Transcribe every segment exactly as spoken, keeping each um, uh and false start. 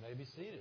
may be seated.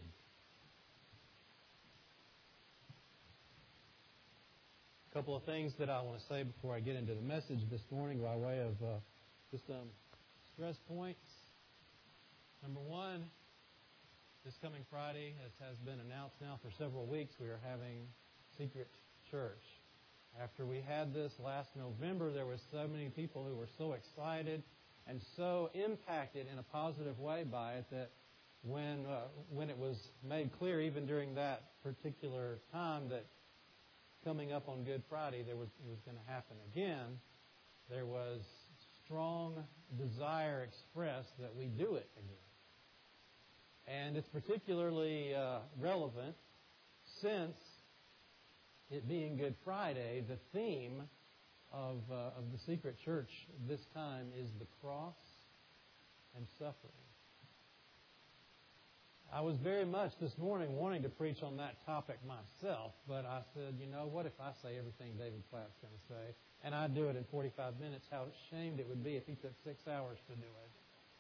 A couple of things that I want to say before I get into the message this morning by way of uh, just um, stress points. Number one, this coming Friday, as has been announced now for several weeks, we are having Secret Church. After we had this last November, there were so many people who were so excited and so impacted in a positive way by it that when uh, when it was made clear, even during that particular time, that coming up on Good Friday, there was it was going to happen again, there was strong desire expressed that we do it again. And it's particularly uh, relevant since it being Good Friday, the theme of uh, of the Secret Church this time is the cross and suffering. I was very much this morning wanting to preach on that topic myself, but I said, you know, what if I say everything David Platt's going to say, and I do it in forty-five minutes? How ashamed it would be if he took six hours to do it.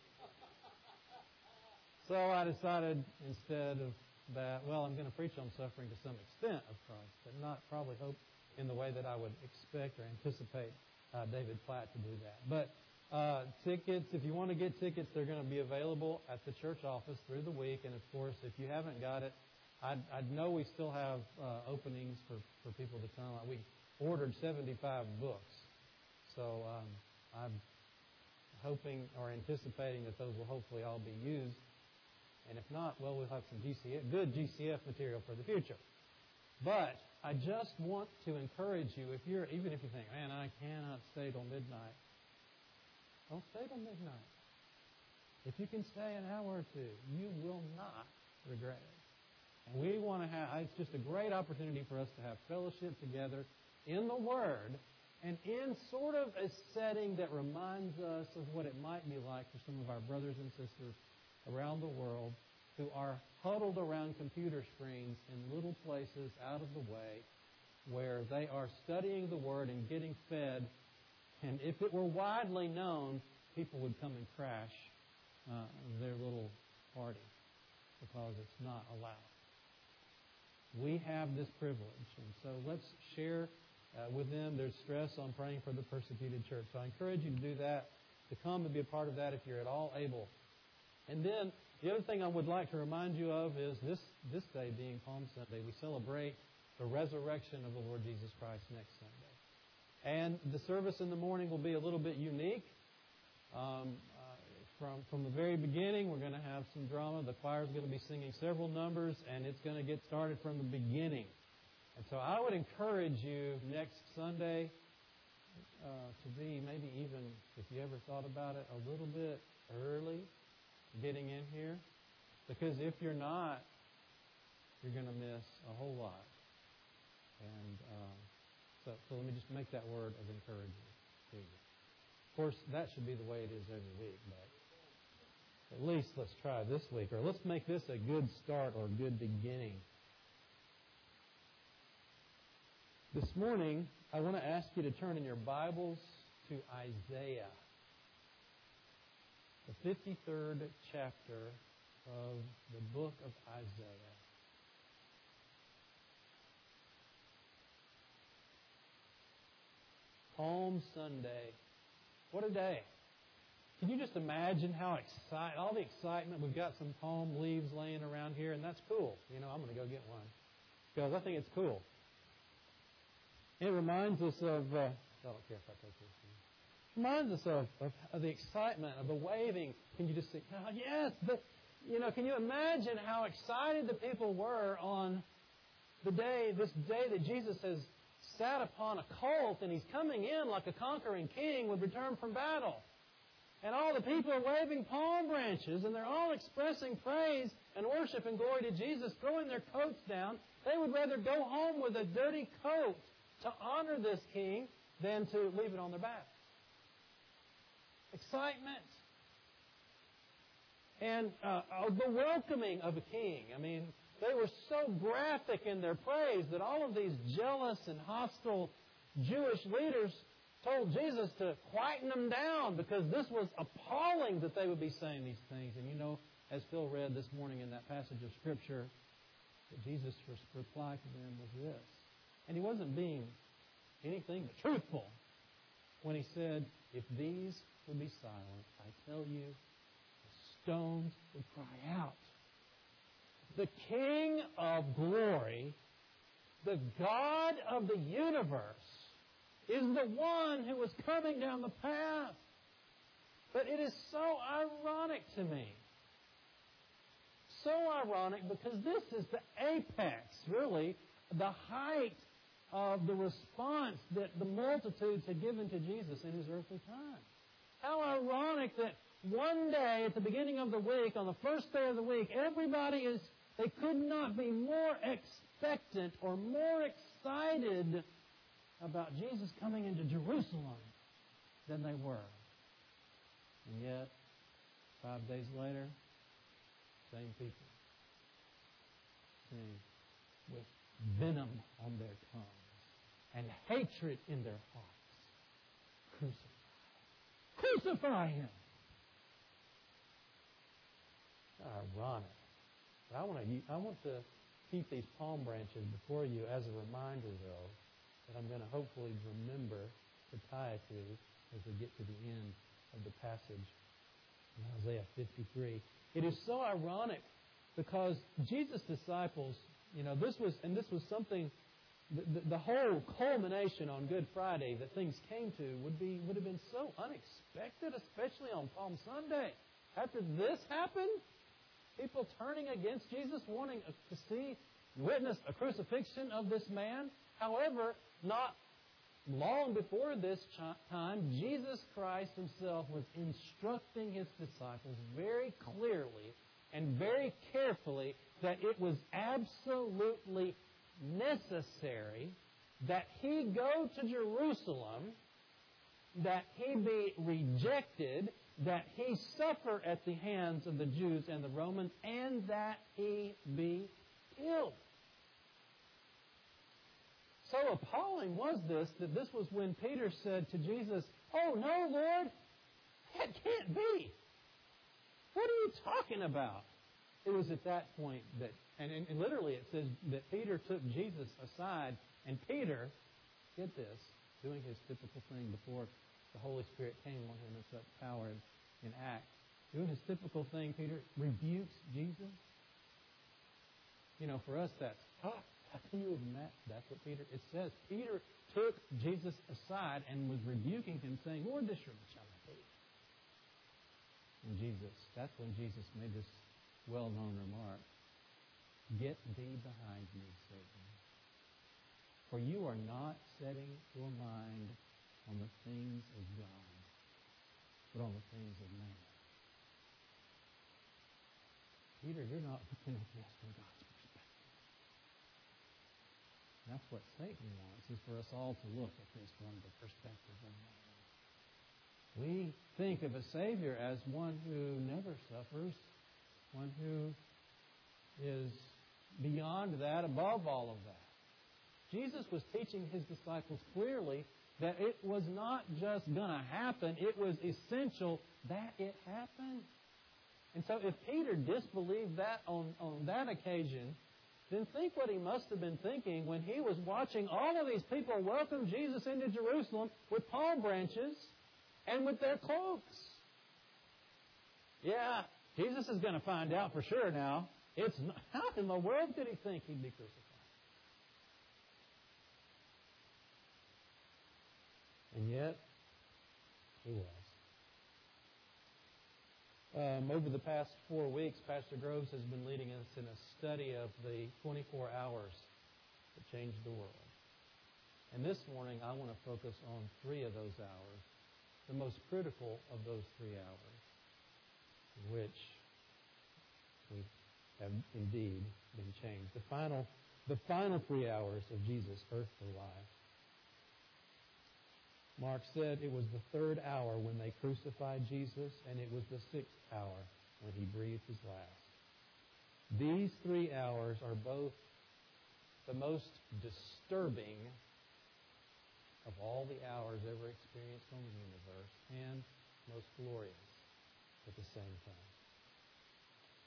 So I decided instead of that, well, I'm going to preach on suffering to some extent of Christ, but not probably hope in the way that I would expect or anticipate uh, David Platt to do that. But uh, tickets, if you want to get tickets, they're going to be available at the church office through the week. And, of course, if you haven't got it, I know we still have uh, openings for, for people to come. We ordered seventy-five books. So um, I'm hoping or anticipating that those will hopefully all be used. And if not, well, we'll have some G C F, good G C F material for the future. But I just want to encourage you, if you're, even if you think, man, I cannot stay till midnight, don't stay till midnight. If you can stay an hour or two, you will not regret it. And we want to have, it's just a great opportunity for us to have fellowship together in the Word and in sort of a setting that reminds us of what it might be like for some of our brothers and sisters around the world who are huddled around computer screens in little places out of the way where they are studying the Word and getting fed. And if it were widely known, people would come and crash uh, their little party because it's not allowed. We have this privilege, and so let's share uh, with them their stress on praying for the persecuted church. So I encourage you to do that, to come and be a part of that if you're at all able. And then the other thing I would like to remind you of is this, this day being Palm Sunday, we celebrate the resurrection of the Lord Jesus Christ next Sunday. And the service in the morning will be a little bit unique. Um, uh, from, from the very beginning, we're going to have some drama. The choir is going to be singing several numbers, and it's going to get started from the beginning. And so I would encourage you next Sunday uh, to be maybe even, if you ever thought about it, a little bit early getting in here, because if you're not, you're going to miss a whole lot. And um, so, so let me just make that word of encouragement to you. Of course, that should be the way it is every week, but at least let's try this week, or let's make this a good start or a good beginning. This morning, I want to ask you to turn in your Bibles to Isaiah, the fifty-third chapter of the book of Isaiah. Palm Sunday. What a day. Can you just imagine how excited, all the excitement, we've got some palm leaves laying around here, and that's cool. You know, I'm going to go get one because I think it's cool. It reminds us of, uh, I don't care if I take this one. Reminds us of, of, of the excitement, of the waving. Can you just see, oh, yes, but, you know, can you imagine how excited the people were on the day, this day that Jesus has sat upon a colt and He's coming in like a conquering king would return from battle. And all the people are waving palm branches and they're all expressing praise and worship and glory to Jesus, throwing their coats down. They would rather go home with a dirty coat to honor this king than to leave it on their back. Excitement. And uh, the welcoming of a king. I mean, they were so graphic in their praise that all of these jealous and hostile Jewish leaders told Jesus to quieten them down because this was appalling that they would be saying these things. And you know as Phil read this morning in that passage of Scripture, that Jesus' reply to them was this. And he wasn't being anything but truthful when he said, if these would be silent, I tell you, the stones would cry out. The King of glory, the God of the universe, is the one who is coming down the path. But it is so ironic to me. So ironic because this is the apex, really, the height of the response that the multitudes had given to Jesus in His earthly time. How ironic that one day at the beginning of the week, on the first day of the week, everybody is, they could not be more expectant or more excited about Jesus coming into Jerusalem than they were. And yet, five days later, same people, same with venom on their tongues and hatred in their hearts. Crucify. Crucify Him. Ironic. But I want to, I want to keep these palm branches before you as a reminder, though, that I'm going to hopefully remember to tie to as we get to the end of the passage in Isaiah fifty-three. It is so ironic because Jesus' disciples, you know, this was, and this was something, the, the, the whole culmination on Good Friday that things came to would be would have been so unexpected, especially on Palm Sunday. After this happened, people turning against Jesus, wanting to see, witness a crucifixion of this man. However, not long before this time, Jesus Christ Himself was instructing His disciples very clearly and very carefully that it was absolutely necessary that He go to Jerusalem, that He be rejected, that He suffer at the hands of the Jews and the Romans, and that He be killed. So appalling was this, that this was when Peter said to Jesus, "Oh, no, Lord, that can't be. What are you talking about?" It was at that point that, and, and, and literally it says that Peter took Jesus aside, and Peter, get this, doing his typical thing before the Holy Spirit came on him in such power in, in Acts, doing his typical thing, Peter rebukes Jesus. You know, for us that's, oh, how can you imagine? That's what Peter, it says. Peter took Jesus aside and was rebuking him, saying, "Lord, this surely shall not be." And Jesus, that's when Jesus made this well-known remark, "Get thee behind me, Satan. For you are not setting your mind on the things of God, but on the things of man." Peter, you're not looking at this from God's perspective. That's what Satan wants, is for us all to look at this from the perspective of man. We think of a Savior as one who never suffers, one who is beyond that, above all of that. Jesus was teaching His disciples clearly that it was not just going to happen, it was essential that it happen. And so if Peter disbelieved that on, on that occasion, then think what he must have been thinking when he was watching all of these people welcome Jesus into Jerusalem with palm branches and with their cloaks. Yeah, Jesus is going to find out for sure now. It's not, how in the world did he think he'd be crucified? And yet, he was. Um, over the past four weeks, Pastor Groves has been leading us in a study of the twenty-four hours that changed the world. And this morning, I want to focus on three of those hours, the most critical of those three hours, in which we have indeed been changed. The final, the final three hours of Jesus' earthly life. Mark said it was the third hour when they crucified Jesus, and it was the sixth hour when He breathed His last. These three hours are both the most disturbing of all the hours ever experienced on the universe, and most glorious at the same time.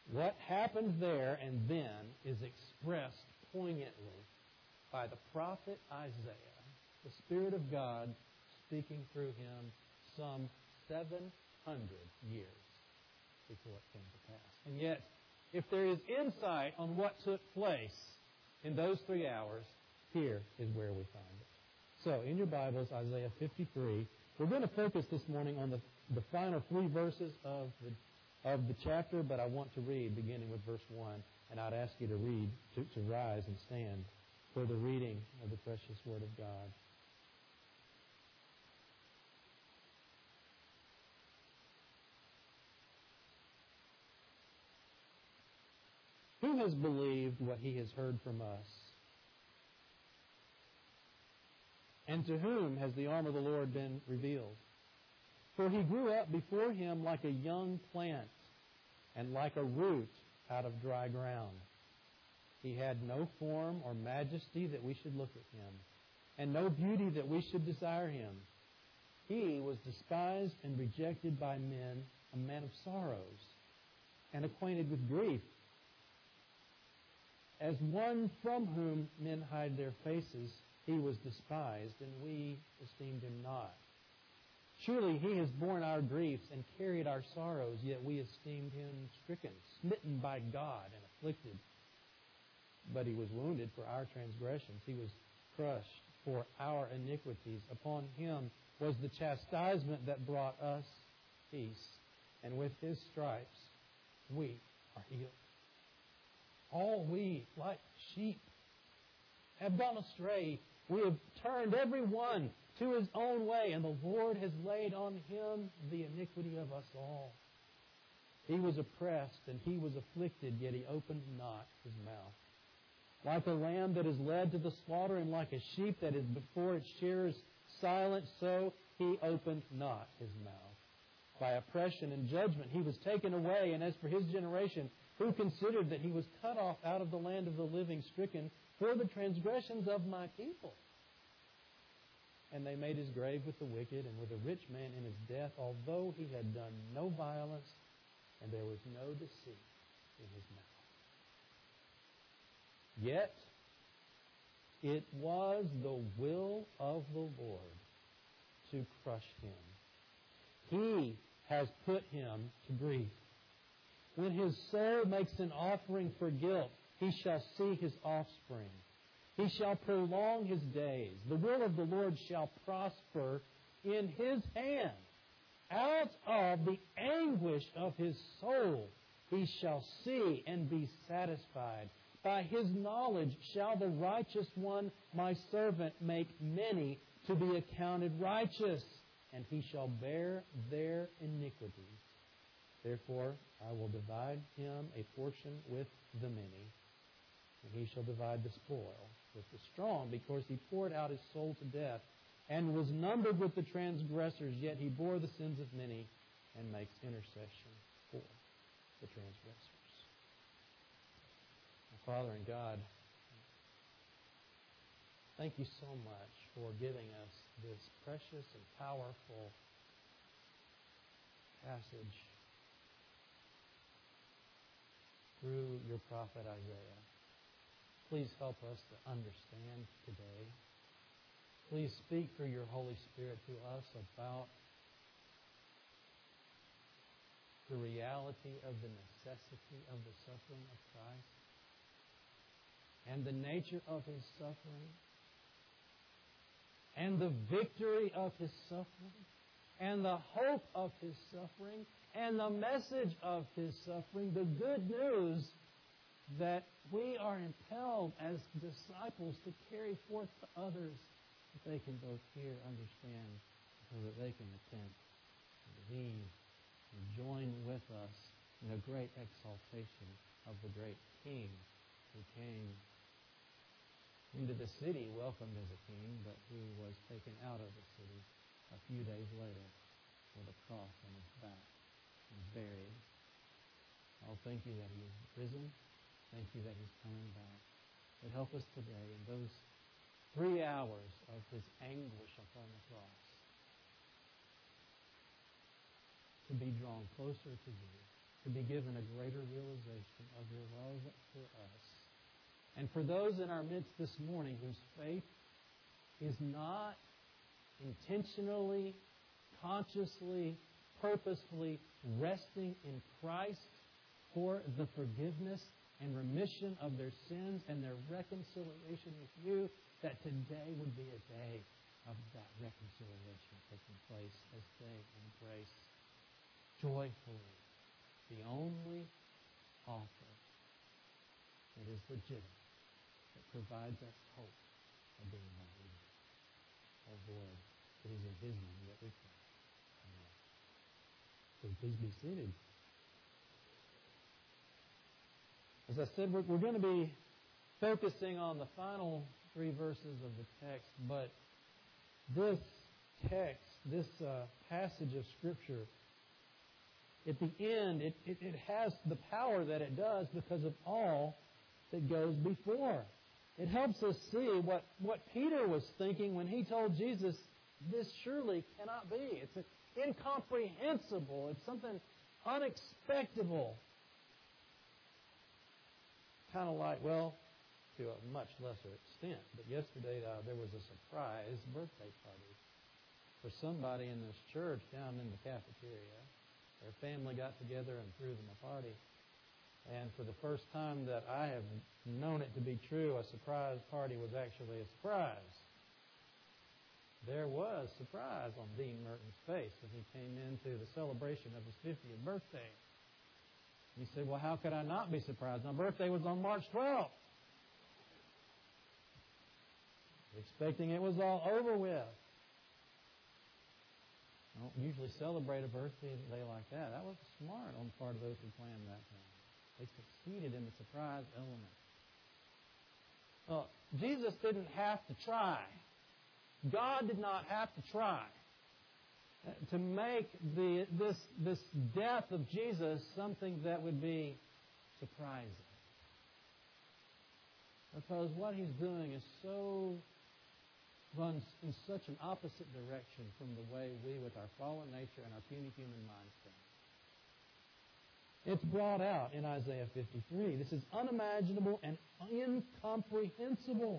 What happened there and then is expressed poignantly by the prophet Isaiah, the Spirit of God speaking through him some seven hundred years before it came to pass. And yet, if there is insight on what took place in those three hours, here is where we find it. So, in your Bibles, Isaiah fifty-three, we're going to focus this morning on the, the final three verses of the, of the chapter, but I want to read beginning with verse one, and I'd ask you to read, to, to rise and stand for the reading of the precious Word of God. Who has believed what he has heard from us? And to whom has the arm of the Lord been revealed? For he grew up before him like a young plant, and like a root out of dry ground. He had no form or majesty that we should look at him, and no beauty that we should desire him. He was despised and rejected by men, a man of sorrows, and acquainted with grief. As one from whom men hide their faces, he was despised, and we esteemed him not. Surely he has borne our griefs and carried our sorrows, yet we esteemed him stricken, smitten by God, and afflicted. But he was wounded for our transgressions. He was crushed for our iniquities. Upon him was the chastisement that brought us peace, and with his stripes we are healed. All we, like sheep, have gone astray. We have turned every one to his own way, and the Lord has laid on him the iniquity of us all. He was oppressed, and he was afflicted, yet he opened not his mouth. Like a lamb that is led to the slaughter, and like a sheep that is before its shearers silent, so he opened not his mouth. By oppression and judgment he was taken away, and as for his generation, who considered that he was cut off out of the land of the living, stricken for the transgressions of my people? And they made his grave with the wicked and with a rich man in his death, although he had done no violence, and there was no deceit in his mouth. Yet it was the will of the Lord to crush him. He has put him to grief. When his soul makes an offering for guilt, he shall see his offspring. He shall prolong his days. The will of the Lord shall prosper in his hand. Out of the anguish of his soul he shall see and be satisfied. By his knowledge shall the righteous one, my servant, make many to be accounted righteous, and he shall bear their iniquities. Therefore I will divide him a portion with the many, and he shall divide the spoil with the strong, because he poured out his soul to death, and was numbered with the transgressors, yet he bore the sins of many, and makes intercession for the transgressors. Our Father and God, thank you so much for giving us this precious and powerful passage through your prophet Isaiah. Please help us to understand today. Please speak through your Holy Spirit to us about the reality of the necessity of the suffering of Christ and the nature of his suffering and the victory of his suffering and the hope of his suffering and the message of his suffering, the good news that we are impelled as disciples to carry forth to others, that they can both hear, understand, so that they can repent and believe and join with us in a great exaltation of the great King who came into the city welcomed as a king, but who was taken out of the city a few days later with a cross on his back and buried. Oh, thank you that he is risen. Thank you that he's coming back. But help us today in those three hours of his anguish upon the cross to be drawn closer to you to be given a greater realization of your love for us. And for those in our midst this morning whose faith is not intentionally, consciously, purposefully resting in Christ for the forgiveness and remission of their sins and their reconciliation with you, that today would be a day of that reconciliation taking place as they embrace joyfully the only offer that is legitimate, that provides us hope of being made. Oh Lord, it is in His name that we pray. Amen. So please be seated. As I said, we're, we're going to be focusing on the final three verses of the text, but this text, this uh, passage of Scripture, at the end, it, it, it has the power that it does because of all that goes before. It helps us see what, what Peter was thinking when he told Jesus, this surely cannot be. It's incomprehensible. It's something unexpectable. Kind of like, well, to a much lesser extent, but yesterday uh, there was a surprise birthday party for somebody in this church down in the cafeteria. Their family got together and threw them a party. And for the first time that I have known it to be true, a surprise party was actually a surprise. There was surprise on Dean Merton's face when he came into the celebration of his fiftieth birthday. He said, well, how could I not be surprised? My birthday was on March twelfth. Expecting it was all over with. I don't usually celebrate a birthday day like that. That was smart on the part of those who planned that thing. They succeeded in the surprise element. Well, Jesus didn't have to try. God did not have to try to make the this this death of Jesus something that would be surprising. Because what He's doing is so runs in such an opposite direction from the way we, with our fallen nature and our puny human minds, think. It's brought out in Isaiah fifty-three. This is unimaginable and incomprehensible.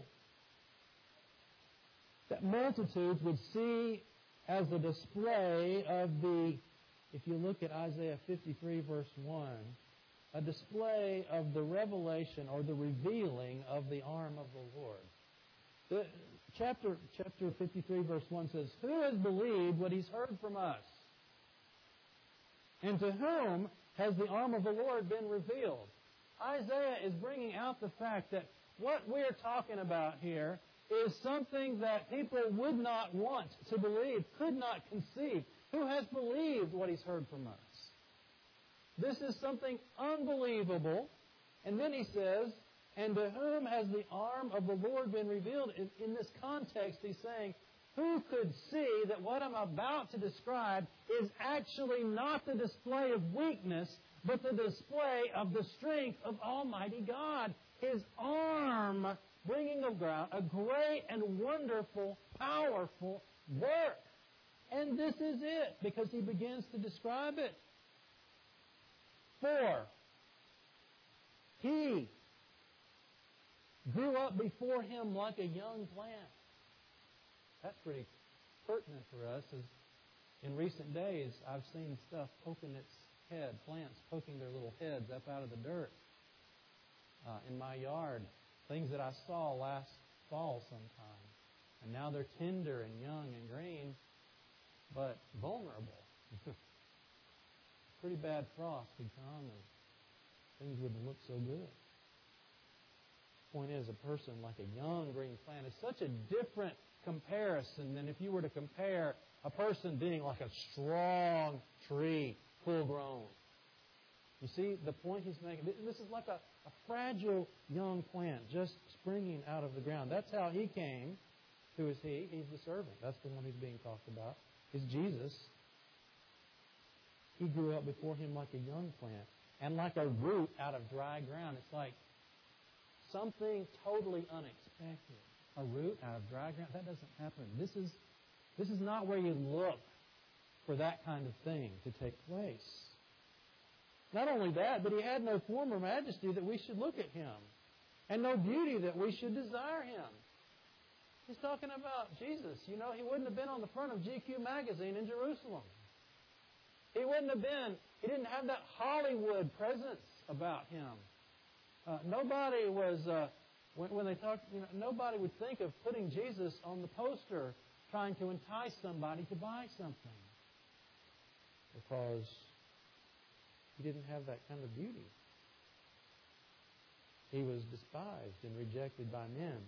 That multitudes would see as a display of the, if you look at Isaiah fifty-three verse one, a display of the revelation or the revealing of the arm of the Lord. The, chapter, chapter fifty-three verse one says, who has believed what he's heard from us? And to whom has the arm of the Lord been revealed? Isaiah is bringing out the fact that what we're talking about here is something that people would not want to believe, could not conceive. Who has believed what he's heard from us? This is something unbelievable. And then he says, and to whom has the arm of the Lord been revealed? In, in this context, he's saying, who could see that what I'm about to describe is actually not the display of weakness, but the display of the strength of Almighty God? His arm bringing about a great and wonderful, powerful work. And this is it, because he begins to describe it. For he grew up before him like a young plant. That's pretty pertinent for us, as in recent days I've seen stuff poking its head, plants poking their little heads up out of the dirt uh, in my yard. Things that I saw last fall sometime. And now they're tender and young and green, but vulnerable. Pretty bad frost could come and things wouldn't look so good. Point is, a person like a young green plant is such a different comparison than if you were to compare a person being like a strong tree, full grown. You see the point he's making? This is like a, a fragile young plant just springing out of the ground. That's how he came. Who is he? He's the servant. That's the one who's being talked about. Is Jesus. He grew up before him like a young plant. And like a root out of dry ground. It's like something totally unexpected. A root out of dry ground. That doesn't happen. This is, this is not where you look for that kind of thing to take place. Not only that, but he had no form or majesty that we should look at him, and no beauty that we should desire him. He's talking about Jesus. You know, he wouldn't have been on the front of G Q magazine in Jerusalem. He wouldn't have been, he didn't have that Hollywood presence about him. Uh, nobody was, uh, when, when they talk, you know, nobody would think of putting Jesus on the poster trying to entice somebody to buy something. Because he didn't have that kind of beauty. He was despised and rejected by men.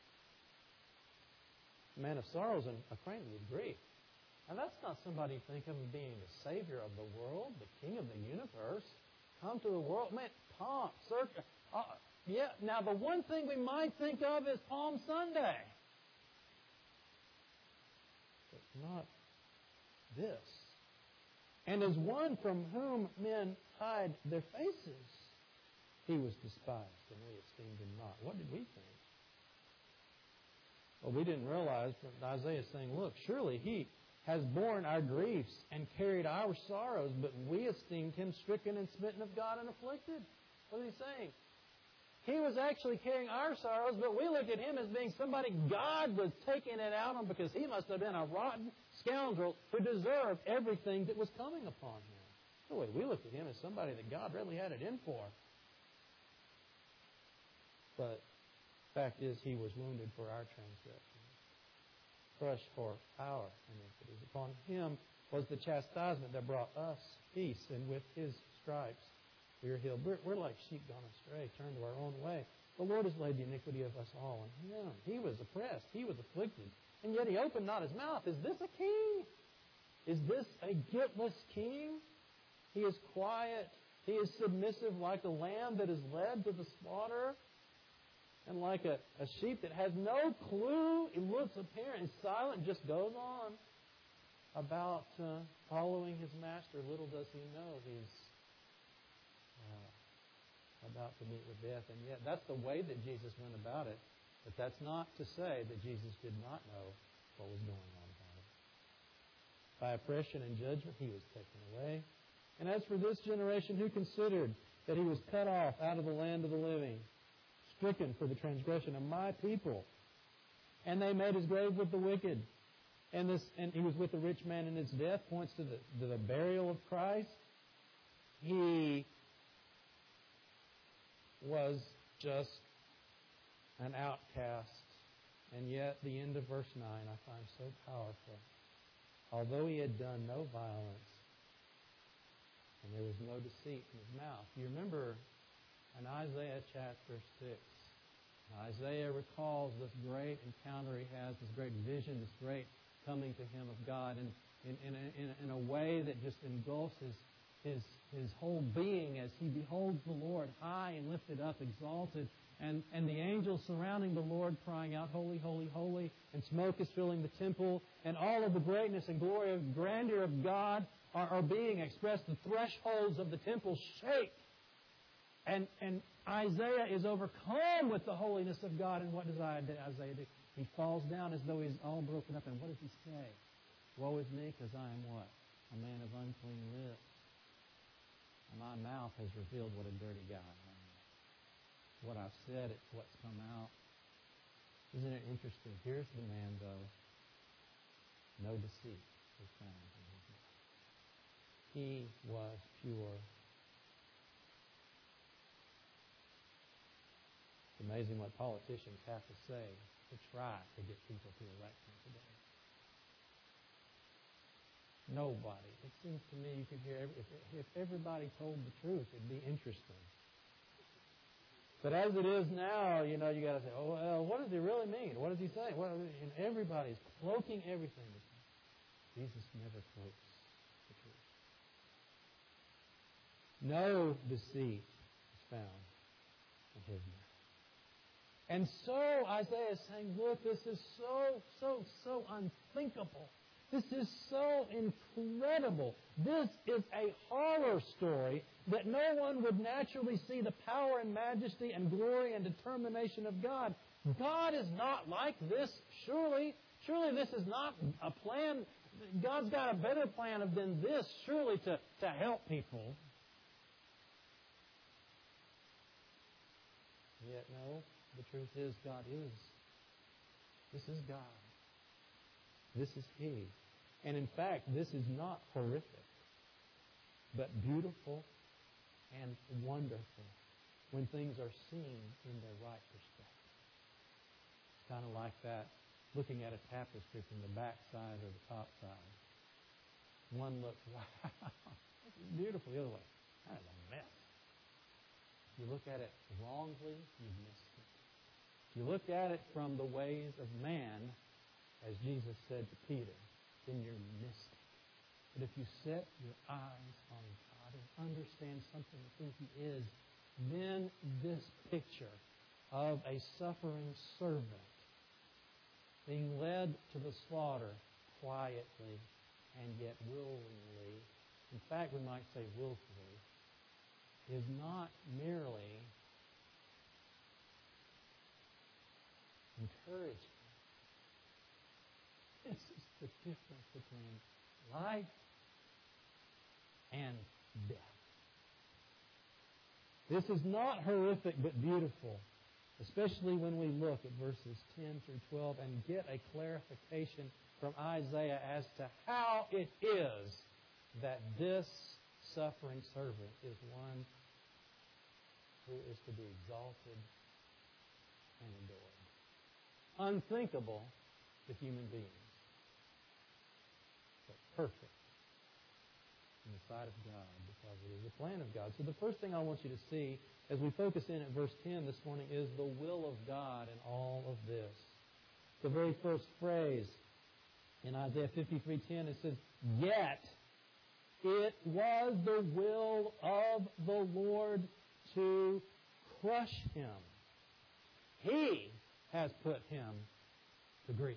A man of sorrows and acquainted with grief. And that's not somebody you think of as being the Savior of the world, the King of the universe. Come to the world. Man, pomp, circus. Uh, yeah, now the one thing we might think of is Palm Sunday. But not this. And as one from whom men hide their faces, he was despised, and we esteemed him not. What did we think? Well, we didn't realize, but Isaiah is saying, look, surely he has borne our griefs and carried our sorrows, but we esteemed him stricken and smitten of God and afflicted. What is he saying? He was actually carrying our sorrows, but we look at him as being somebody God was taking it out on because he must have been a rotten scoundrel who deserved everything that was coming upon him. The way we look at him as somebody that God really had it in for. But the fact is, he was wounded for our transgressions, crushed for our iniquities. Upon him was the chastisement that brought us peace, and with his stripes we are healed. We're, we're like sheep gone astray, turned to our own way. The Lord has laid the iniquity of us all on him. He was oppressed. He was afflicted. And yet he opened not his mouth. Is this a king? Is this a guiltless king? He is quiet. He is submissive like a lamb that is led to the slaughter. And like a, a sheep that has no clue, he looks up here and is silent and just goes on about uh, following his master. Little does he know he's uh, about to meet with death. And yet that's the way that Jesus went about it. But that's not to say that Jesus did not know what was going on about it. By oppression and judgment he was taken away. And as for this generation who considered that he was cut off out of the land of the living, stricken for the transgression of my people. And they made his grave with the wicked. And this, and he was with the rich man in his death, points to the, to the burial of Christ. He was just an outcast. And yet the end of verse nine I find so powerful. Although he had done no violence, and there was no deceit in his mouth. You remember in Isaiah chapter six, Isaiah recalls this great encounter he has, this great vision, this great coming to him of God, and in, in, in, a, in a way that just engulfs his, his, his whole being as he beholds the Lord high and lifted up, exalted, and, and the angels surrounding the Lord crying out, holy, holy, holy, and smoke is filling the temple, and all of the greatness and glory and grandeur of God are, are being expressed. The thresholds of the temple shake. And, and Isaiah is overcome with the holiness of God. And what does Isaiah do? He falls down as though he's all broken up. And what does he say? Woe is me, because I am what? A man of unclean lips. And my mouth has revealed what a dirty guy I am. What I've said, it's what's come out. Isn't it interesting? Here's the man, though. No deceit was found in his mouth. He was pure. It's amazing what politicians have to say to try to get people to elect him today. Nobody. It seems to me you could hear, every, if, if everybody told the truth, it'd be interesting. But as it is now, you know, you got to say, oh, well, what does he really mean? What does he say? What, and everybody's cloaking everything. Jesus never cloaks the truth. No deceit is found in his mouth. And so Isaiah is saying, look, this is so, so, so unthinkable. This is so incredible. This is a horror story that no one would naturally see the power and majesty and glory and determination of God. God is not like this, surely. Surely this is not a plan. God's got a better plan than this, surely, to, to help people. Yet, no, the truth is God is. This is God. This is He. And in fact, this is not horrific, but beautiful and wonderful when things are seen in their right perspective. It's kind of like that, looking at a tapestry from the back side or the top side. One looks, wow, this is beautiful. The other way, that is a mess. If you look at it wrongly, you've missed it. If you look at it from the ways of man, as Jesus said to Peter, then you're missed it. But if you set your eyes on God and understand something of who He is, then this picture of a suffering servant being led to the slaughter quietly and yet willingly, in fact we might say willfully, is not merely encouraging. This is the difference between life and death. This is not horrific but beautiful, especially when we look at verses ten through twelve and get a clarification from Isaiah as to how it is that this suffering servant is one who is to be exalted and adored. Unthinkable to human beings, but perfect in the sight of God because it is the plan of God. So the first thing I want you to see as we focus in at verse ten this morning is the will of God in all of this. The very first phrase in Isaiah fifty-three ten, it says, "Yet it was the will of the Lord to crush him. He has put him to grief."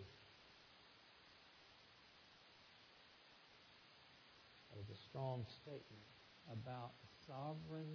That is a strong statement about the sovereign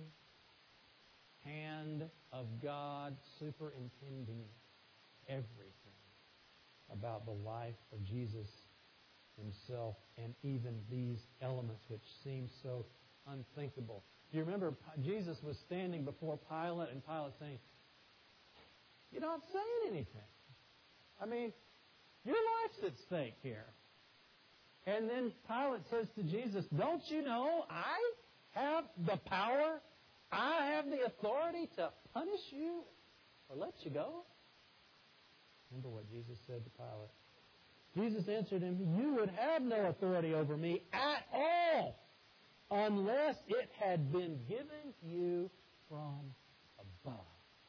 hand of God superintending everything about the life of Jesus Himself and even these elements which seem so unthinkable. Do you remember Jesus was standing before Pilate and Pilate saying, "You're not saying anything. I mean, your life's at stake here." And then Pilate says to Jesus, "Don't you know I have the power? I have the authority to punish you or let you go?" Remember what Jesus said to Pilate. Jesus answered him, "You would have no authority over me at all unless it had been given you from above."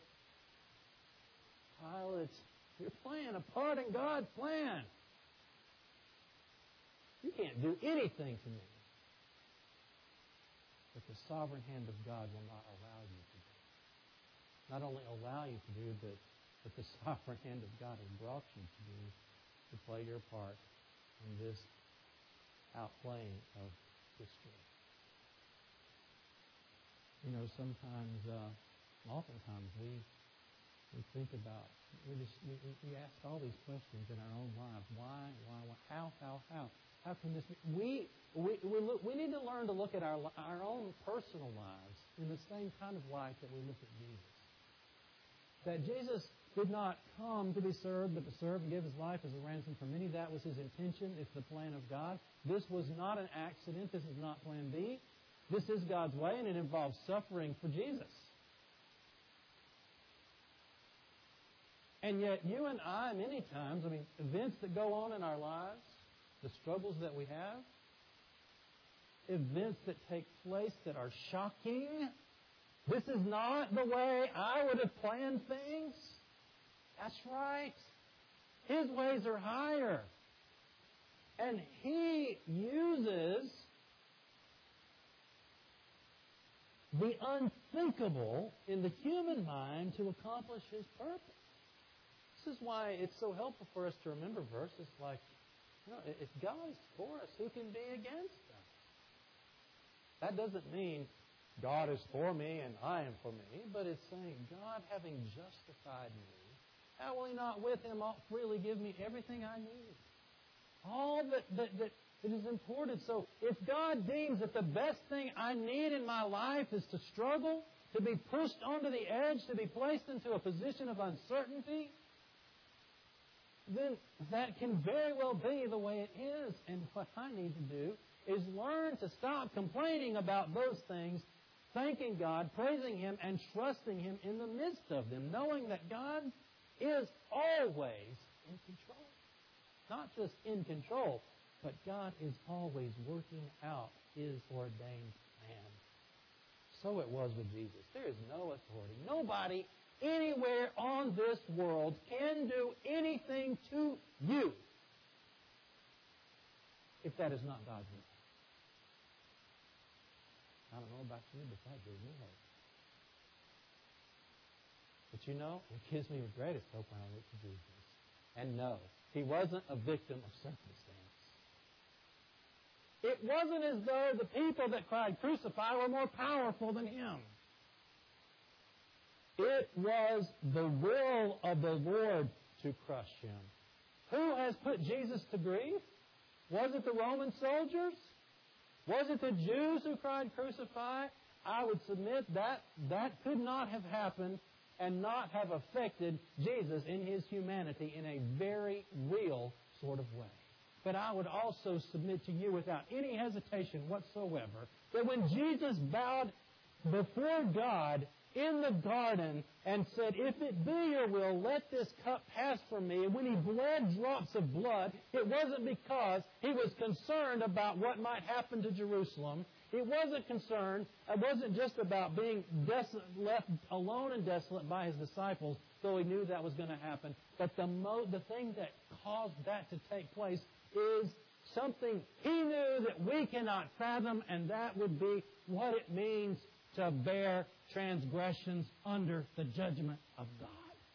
Pilate, you're playing a part in God's plan. You can't do anything to me that the sovereign hand of God will not allow you to do. Not only allow you to do, but that the sovereign hand of God has brought you to do, to play your part in this outplaying of history. You know, sometimes, uh, oftentimes we we think about, we just we, we ask all these questions in our own lives. Why? Why? Why? How? How? How? How can this be? We we we, look, we need to learn to look at our our own personal lives in the same kind of light that we look at Jesus. That Jesus did not come to be served, but to serve and give His life as a ransom for many. That was His intention. It's the plan of God. This was not an accident. This is not plan B. This is God's way, and it involves suffering for Jesus. And yet, you and I, many times, I mean, events that go on in our lives, the struggles that we have, events that take place that are shocking. This is not the way I would have planned things. That's right. His ways are higher. And He uses the unthinkable in the human mind to accomplish His purpose. This is why it's so helpful for us to remember verses like, you know, if God is for us, who can be against us? That doesn't mean God is for me and I am for me, but it's saying, God having justified me, how will He not with Him freely give me everything I need? All that, that, that it is important. So if God deems that the best thing I need in my life is to struggle, to be pushed onto the edge, to be placed into a position of uncertainty, then that can very well be the way it is. And what I need to do is learn to stop complaining about those things, thanking God, praising Him, and trusting Him in the midst of them, knowing that God is always in control. Not just in control, but God is always working out His ordained plan. So it was with Jesus. There is no authority. Nobody anywhere on this world can do anything to you if that is not God's will. I don't know about you, but that gives me hope. But you know, it gives me the greatest hope when I look to Jesus. And no, He wasn't a victim of circumstance. It wasn't as though the people that cried, "Crucify," were more powerful than Him. It was the will of the Lord to crush Him. Who has put Jesus to grief? Was it the Roman soldiers? Was it the Jews who cried, "Crucify"? I would submit that that could not have happened and not have affected Jesus in His humanity in a very real sort of way. But I would also submit to you without any hesitation whatsoever that when Jesus bowed before God in the garden and said, "If it be your will, let this cup pass from me," and when He bled drops of blood, it wasn't because He was concerned about what might happen to Jerusalem. It wasn't concerned, it wasn't just about being desolate, left alone and desolate by His disciples, though He knew that was going to happen. But the, mo- the thing that caused that to take place is something He knew that we cannot fathom, and that would be what it means to bear transgressions under the judgment of God.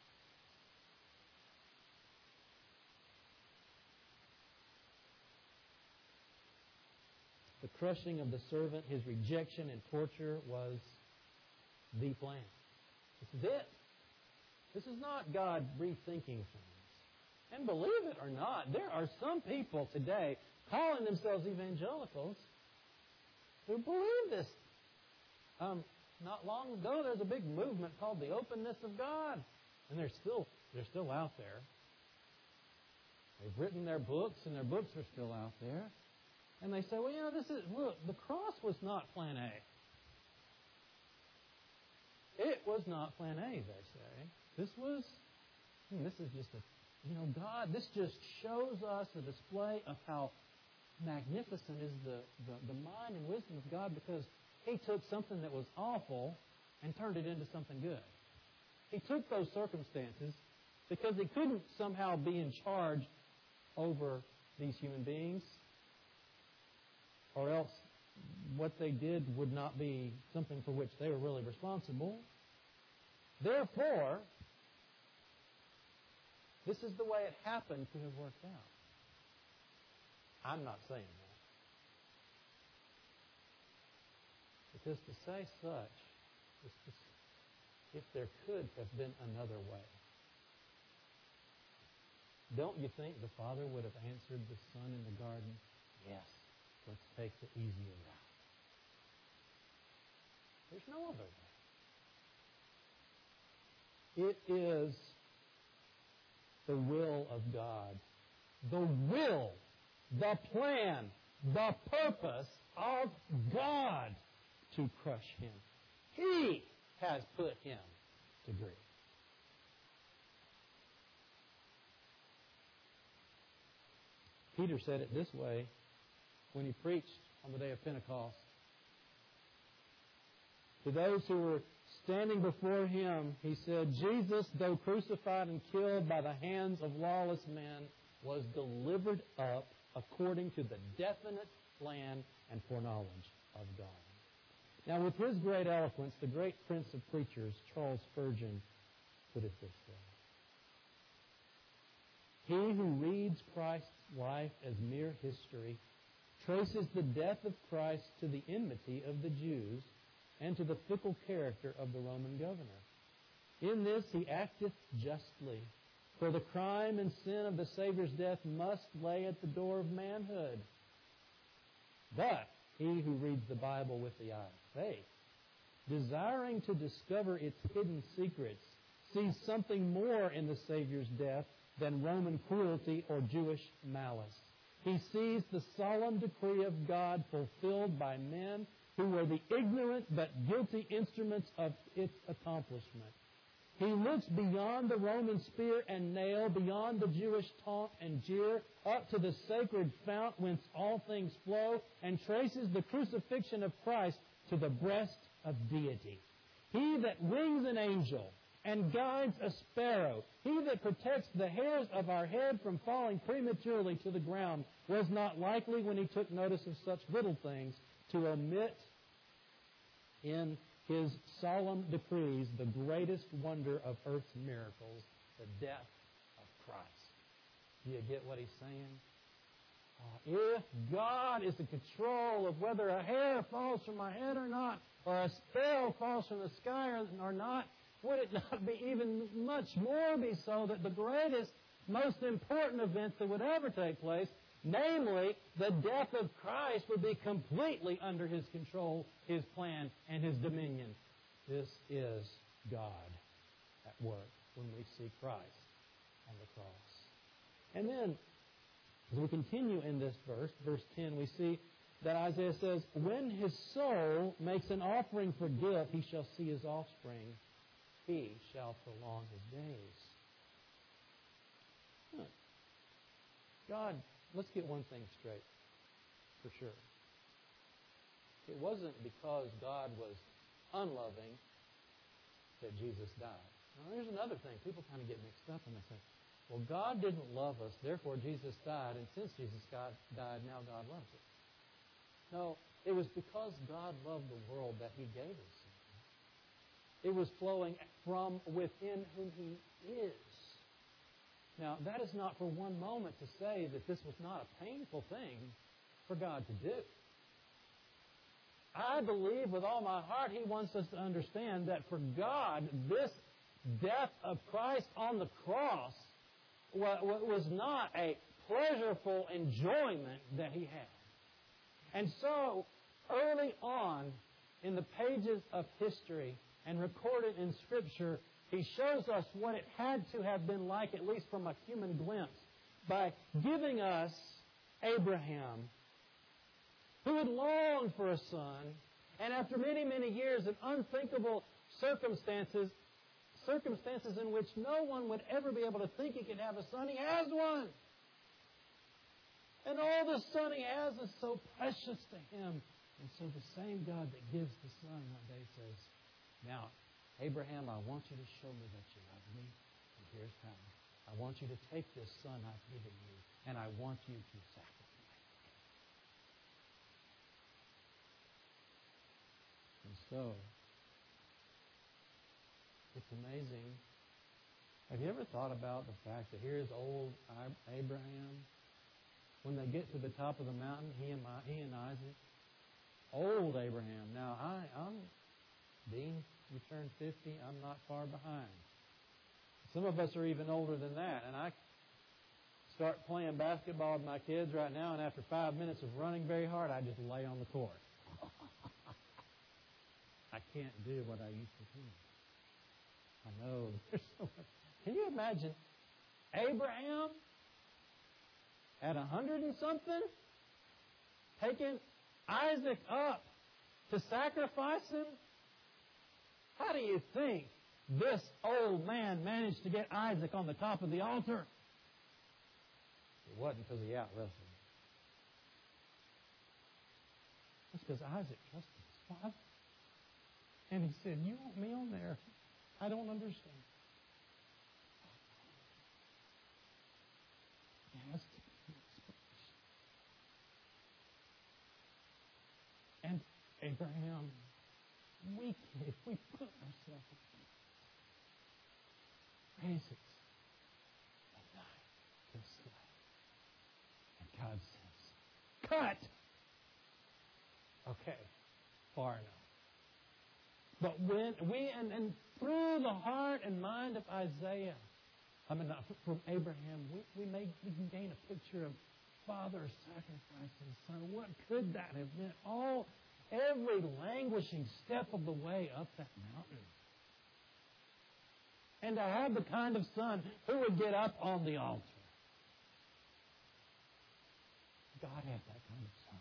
The crushing of the servant, His rejection and torture was the plan. This is it. This is not God rethinking things. And believe it or not, there are some people today calling themselves evangelicals who believe this. Um, not long ago, there was a big movement called the Openness of God. And they're still, they're still out there. They've written their books, and their books are still out there. And they say, well, you know, this is, look, the cross was not plan A. It was not plan A, they say. This was, hmm, this is just a, you know, God, this just shows us a display of how magnificent is the, the, the mind and wisdom of God, because He took something that was awful and turned it into something good. He took those circumstances because He couldn't somehow be in charge over these human beings, or else what they did would not be something for which they were really responsible. Therefore, this is the way it happened to have worked out. I'm not saying that. Because to say such is to, if there could have been another way. Don't you think the Father would have answered the Son in the garden? Yes. Let's take the easier route. There's no other way. It is the will of God. The will, the plan, the purpose of God to crush Him. He has put Him to grief. Peter said it this way when he preached on the day of Pentecost. To those who were standing before him, he said, Jesus, though crucified and killed by the hands of lawless men, was delivered up according to the definite plan and foreknowledge of God. Now, with his great eloquence, the great prince of preachers, Charles Spurgeon, put it this way. He who reads Christ's life as mere history traces the death of Christ to the enmity of the Jews and to the fickle character of the Roman governor. In this he acteth justly, for the crime and sin of the Savior's death must lay at the door of manhood. But he who reads the Bible with the eye of faith desiring to discover its hidden secrets, sees something more in the Savior's death than Roman cruelty or Jewish malice. He sees the solemn decree of God fulfilled by men who were the ignorant but guilty instruments of its accomplishment. He looks beyond the Roman spear and nail, beyond the Jewish taunt and jeer, up to the sacred fount whence all things flow, and traces the crucifixion of Christ to the breast of deity. He that wings an angel and guides a sparrow, he that protects the hairs of our head from falling prematurely to the ground, was not likely, when he took notice of such little things, to omit in his solemn decrees the greatest wonder of earth's miracles, the death of Christ. Do you get what he's saying? Uh, if God is in control of whether a hair falls from my head or not, or a sparrow falls from the sky or, or not, would it not be even much more be so that the greatest, most important event that would ever take place, namely the death of Christ, would be completely under His control, His plan, and His dominion? This is God at work when we see Christ on the cross. And then, as we continue in this verse, verse ten, we see that Isaiah says, when his soul makes an offering for guilt, he shall see his offspring. He shall prolong his days. Huh. God, let's get one thing straight, for sure. It wasn't because God was unloving that Jesus died. Now, there's another thing. People kind of get mixed up and they say, well, God didn't love us, therefore Jesus died, and since Jesus God died, now God loves us. No, it was because God loved the world that He gave His Son. It was flowing from within whom He is. Now, that is not for one moment to say that this was not a painful thing for God to do. I believe with all my heart He wants us to understand that for God, this death of Christ on the cross was not a pleasurable enjoyment that He had. And so, early on in the pages of history and recorded in Scripture, He shows us what it had to have been like, at least from a human glimpse, by giving us Abraham, who had longed for a son, and after many, many years of unthinkable circumstances, circumstances in which no one would ever be able to think he could have a son, he has one. And all the son he has is so precious to him. And so the same God that gives the son one day says, now, Abraham, I want you to show me that you love me. And here's how. I want you to take this son I've given you, and I want you to sacrifice him. And so, it's amazing. Have you ever thought about the fact that here's old Abraham? When they get to the top of the mountain, he and, my, he and Isaac, old Abraham. Now, I, I'm, Dean, you turned fifty. I'm not far behind. Some of us are even older than that. And I start playing basketball with my kids right now, and after five minutes of running very hard, I just lay on the court. I can't do what I used to do. I know. There's so much. Can you imagine Abraham at a hundred and something, taking Isaac up to sacrifice him? How do you think this old man managed to get Isaac on the top of the altar? It wasn't because he out-wrestled him. It's because Isaac trusted his father. And he said, you want me on there? I don't understand. It has to be exposed. And Abraham, we can, if we put ourselves in praises and die to slay. And God says, cut! Okay, far enough. But when we, and, and through the heart and mind of Isaiah, I mean, from Abraham, we, we, may, we can gain a picture of Father sacrificing Son. What could that have meant? All every languishing step of the way up that mountain. And to have the kind of son who would get up on the altar. God has that kind of son.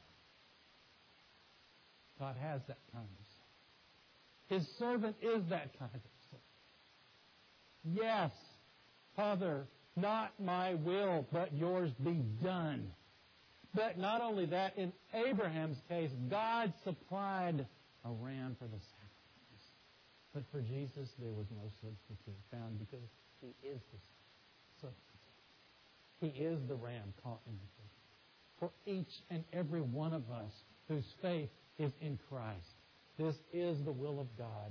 God has that kind of son. His servant is that kind of son. Yes, Father, not my will, but yours be done. But not only that, in Abraham's case, God supplied a ram for the sacrifice. But for Jesus, there was no substitute found because He is the substitute. He is the ram caught in the thicket. For each and every one of us whose faith is in Christ, this is the will of God.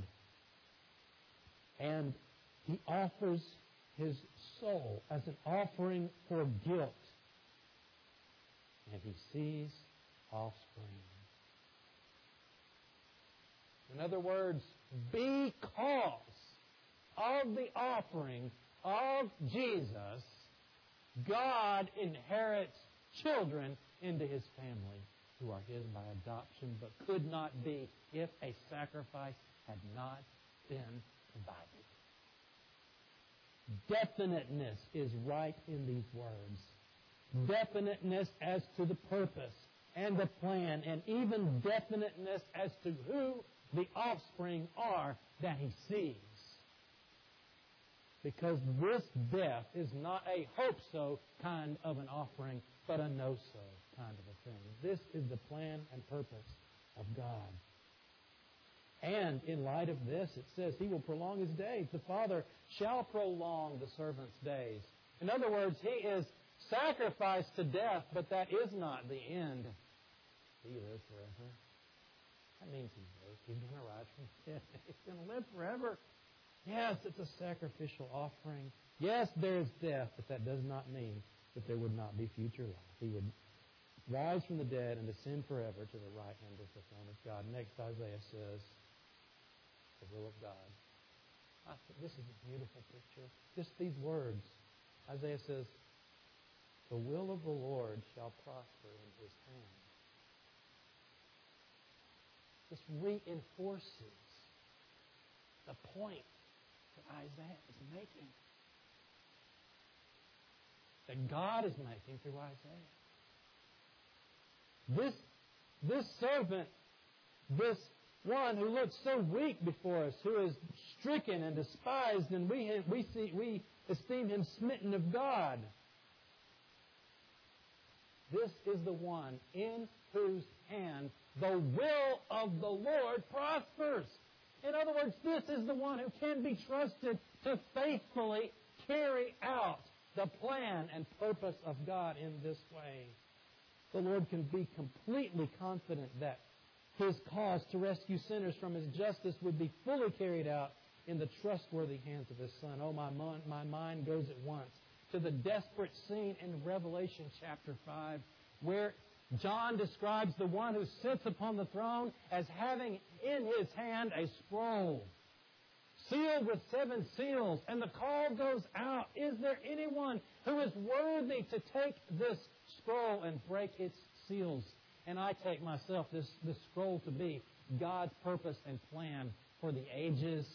And He offers His soul as an offering for guilt. And He sees offspring. In other words, because of the offering of Jesus, God inherits children into His family who are His by adoption, but could not be if a sacrifice had not been provided. Definiteness is right in these words. Definiteness as to the purpose and the plan, and even definiteness as to who the offspring are that He sees. Because this death is not a hope-so kind of an offering, but a know-so kind of a thing. This is the plan and purpose of God. And in light of this, it says He will prolong His days. The Father shall prolong the servant's days. In other words, He is sacrificed to death, but that is not the end. He lives forever. That means He lives. He's going to rise from the dead. He's going to live forever. Yes, it's a sacrificial offering. Yes, there is death, but that does not mean that there would not be future life. He would rise from the dead and ascend forever to the right hand of the throne of God. Next, Isaiah says, the will of God. I think this is a beautiful picture. Just these words. Isaiah says, the will of the Lord shall prosper in His hand. This reinforces the point that Isaiah is making. That God is making through Isaiah. This, this servant, this one who looks so weak before us, who is stricken and despised, and we, we, see, we esteem him smitten of God. This is the one in whose hand the will of the Lord prospers. In other words, this is the one who can be trusted to faithfully carry out the plan and purpose of God in this way. The Lord can be completely confident that His cause to rescue sinners from His justice would be fully carried out in the trustworthy hands of His Son. Oh, my, mon- my mind goes at once to the desperate scene in Revelation chapter five, where John describes the one who sits upon the throne as having in his hand a scroll sealed with seven seals. And the call goes out, is there anyone who is worthy to take this scroll and break its seals? And I take myself this, this scroll to be God's purpose and plan for the ages.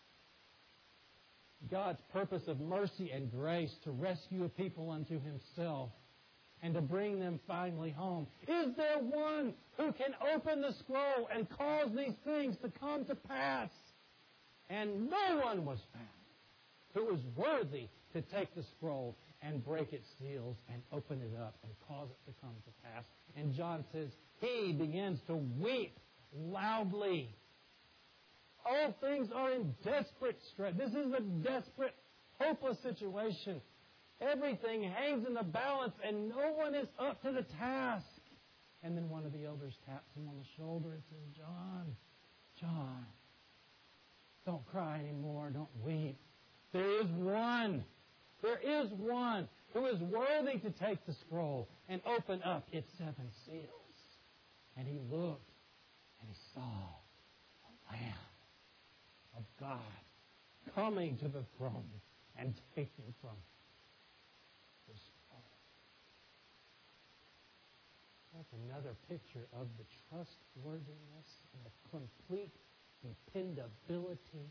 God's purpose of mercy and grace to rescue a people unto Himself and to bring them finally home. Is there one who can open the scroll and cause these things to come to pass? And no one was found who was worthy to take the scroll and break its seals and open it up and cause it to come to pass. And John says he begins to weep loudly. All things are in desperate stress. This is a desperate, hopeless situation. Everything hangs in the balance and no one is up to the task. And then one of the elders taps him on the shoulder and says, John, John, don't cry anymore. Don't weep. There is one. There is one who is worthy to take the scroll and open up its seven seals. And he looked and he saw the Lamb of God coming to the throne and taking from the scroll. That's another picture of the trustworthiness and the complete dependability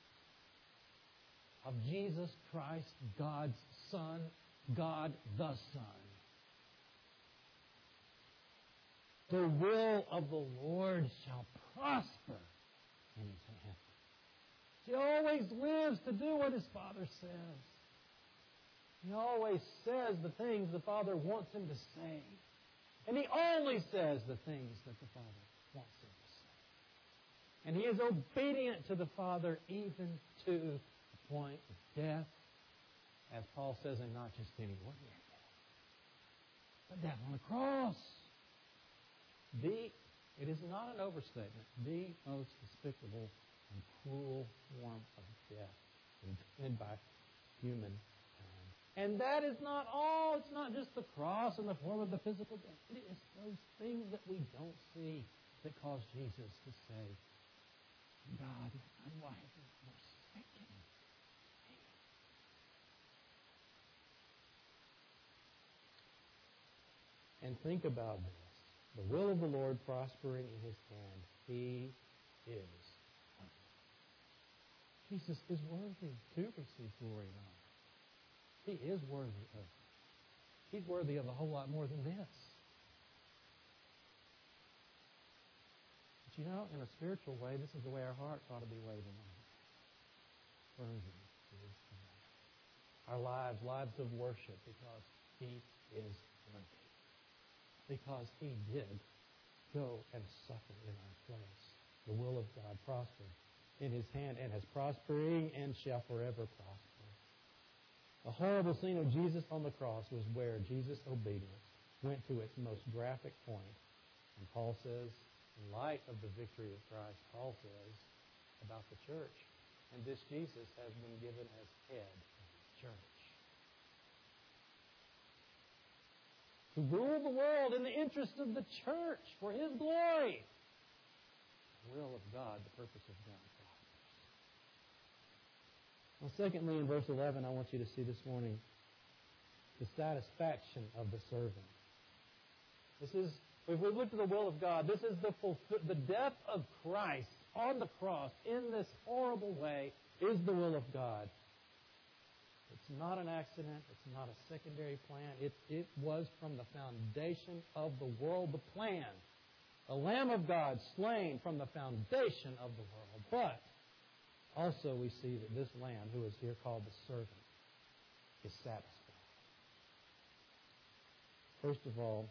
of Jesus Christ, God's Son, God the Son. The will of the Lord shall prosper in His hand. He always lives to do what His Father says. He always says the things the Father wants Him to say. And He only says the things that the Father wants Him to say. And He is obedient to the Father even to the point of death, as Paul says, and not just any ordinary death, but death on the cross. The, it is not an overstatement, the most despicable and cruel form of death invented by human. And that is not all. It's not just the cross in the form of the physical death. It is those things that we don't see that cause Jesus to say, God, why have you forsaken me? And think about this. The will of the Lord prospering in His hand. He is worthy. Jesus is worthy to receive glory and honor. He is worthy of it. He's worthy of a whole lot more than this. But you know, in a spiritual way, this is the way our hearts ought to be waving on it. Worthy is the Lamb. Our lives, lives of worship, because He is worthy. Because He did go and suffer in our place. The will of God prospered in His hand and is prospering and shall forever prosper. The horrible scene of Jesus on the cross was where Jesus' obedience went to its most graphic point. And Paul says, in light of the victory of Christ, Paul says about the church, and this Jesus has been given as head of the church, to rule the world in the interest of the church for His glory. The will of God, the purpose of God. Well, secondly, in verse eleven, I want you to see this morning the satisfaction of the servant. This is, if we look to the will of God, this is the fulfill, the death of Christ on the cross in this horrible way is the will of God. It's not an accident. It's not a secondary plan. It, it was from the foundation of the world, the plan. The Lamb of God slain from the foundation of the world. But also, we see that this Lamb, who is here called the servant, is satisfied. First of all,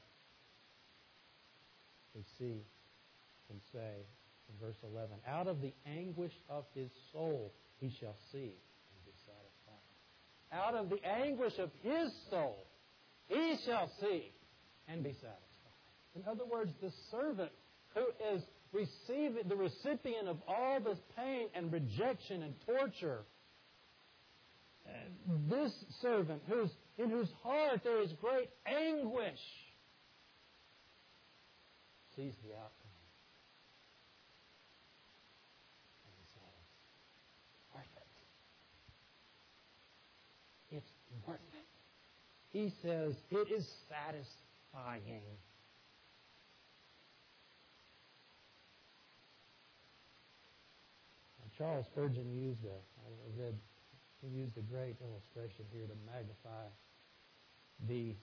we see him say in verse eleven, out of the anguish of his soul he shall see and be satisfied. Out of the anguish of his soul he shall see and be satisfied. In other words, the servant who is receiving, the recipient of all this pain and rejection and torture, this servant who's, in whose heart there is great anguish, sees the outcome and he says, worth it. It's worth it. He says, it is satisfying. Charles Spurgeon used a, I read, he used a great illustration here to magnify the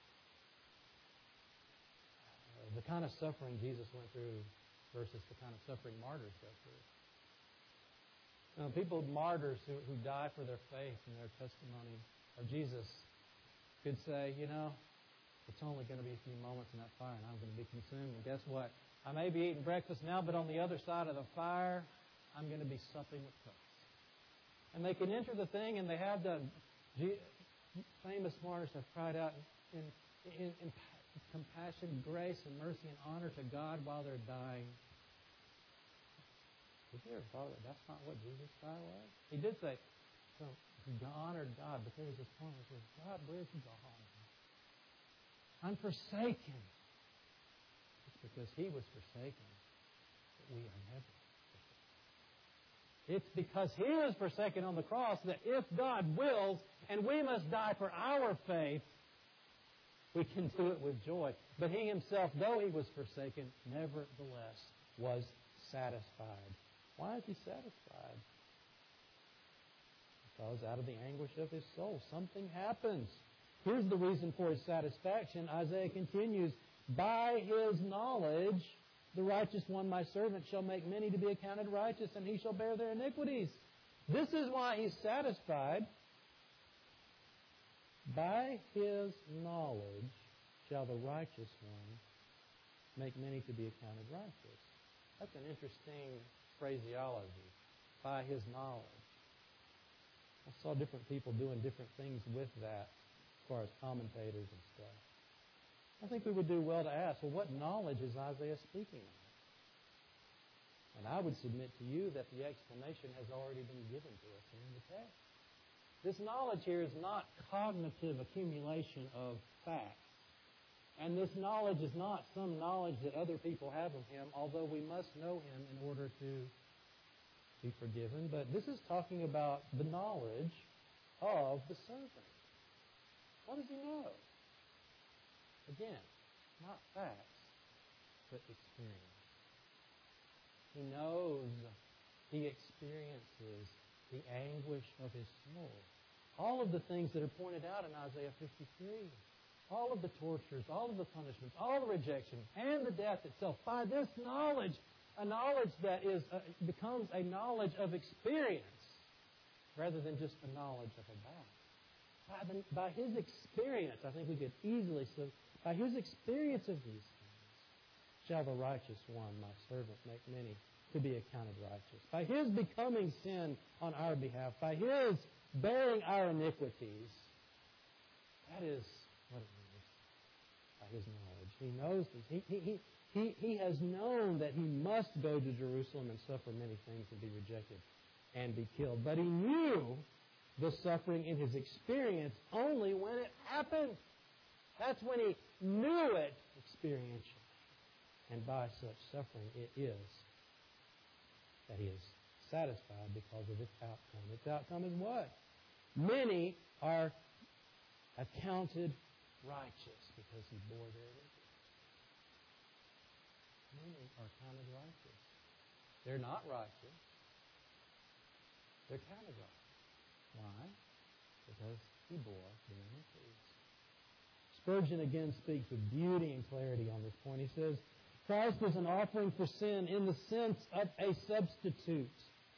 uh, the kind of suffering Jesus went through versus the kind of suffering martyrs go through. Now, people, martyrs who, who die for their faith and their testimony of Jesus could say, you know, it's only going to be a few moments in that fire and I'm going to be consumed. And guess what? I may be eating breakfast now, but on the other side of the fire, I'm going to be supping with Christ. And they can enter the thing, and they have done. Famous martyrs have cried out in, in, in compassion, grace, and mercy and honor to God while they're dying. Did you ever thought that that's not what Jesus' cry was? He did say, so he honored God, but there was this point where he says, God, where's you gone? I'm forsaken. It's because He was forsaken that we are never. It's because He was forsaken on the cross that if God wills, and we must die for our faith, We can do it with joy. But he himself, though he was forsaken, nevertheless was satisfied. Why is he satisfied? Because out of the anguish of his soul, something happens. Here's the reason for his satisfaction. Isaiah continues, by his knowledge, the righteous one, my servant, shall make many to be accounted righteous, and he shall bear their iniquities. This is why he's satisfied. By his knowledge shall the righteous one make many to be accounted righteous. That's an interesting phraseology. By his knowledge. I saw different people doing different things with that as far as commentators and stuff. I think we would do well to ask, well, what knowledge is Isaiah speaking of? And I would submit to you that the explanation has already been given to us in the text. This knowledge here is not cognitive accumulation of facts. And this knowledge is not some knowledge that other people have of him, although we must know him in order to be forgiven. But this is talking about the knowledge of the servant. What does he know? Again, not facts, but experience. He knows, he experiences the anguish of his soul. All of the things that are pointed out in Isaiah fifty-three. All of the tortures, all of the punishments, all the rejection, and the death itself. By this knowledge, a knowledge that is uh, becomes a knowledge of experience rather than just a knowledge of a fact. By, the, by his experience, I think we could easily say, by his experience of these things, shall the righteous one, my servant, make many to be accounted righteous. By his becoming sin on our behalf, by his bearing our iniquities, that is what it means. By his knowledge. He knows this. He, he, he, he, he has known that he must go to Jerusalem and suffer many things and be rejected and be killed. But he knew the suffering in his experience only when it happened. That's when he knew it experientially. And by such suffering, it is that he is satisfied because of its outcome. Its outcome is what? Many are accounted righteous because he bore their iniquities. Many are counted righteous. They're not righteous. They're counted righteous. Why? Because he bore their iniquities. Spurgeon again speaks with beauty and clarity on this point. He says, Christ was an offering for sin in the sense of a substitute.